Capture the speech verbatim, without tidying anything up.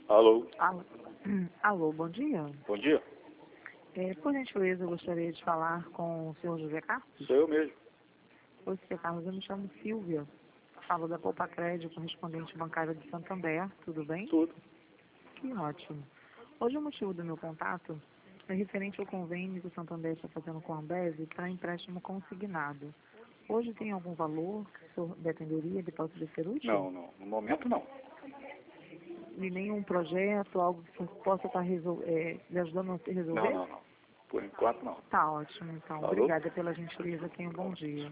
Alô, Alô, Alô, bom dia. bom dia. É, por gentileza, eu gostaria de falar com o senhor José Carlos. Sou eu mesmo. Oi, senhor Carlos, eu me chamo Silvia. Falo da Poupa Crédito, correspondente bancária de Santander. Tudo bem? Tudo. Que ótimo. Hoje o motivo do meu contato é referente ao convênio que o Santander está fazendo com a Ambev para empréstimo consignado. Hoje tem algum valor que o senhor dependeria de possa lhe ser útil? Não, não. No momento, não. E nenhum projeto, algo que o senhor possa estar resol... é, lhe ajudando a se resolver? Não, não, não. Por enquanto, não. Tá ótimo, então. Alô? Obrigada pela gentileza. Tenha um bom dia.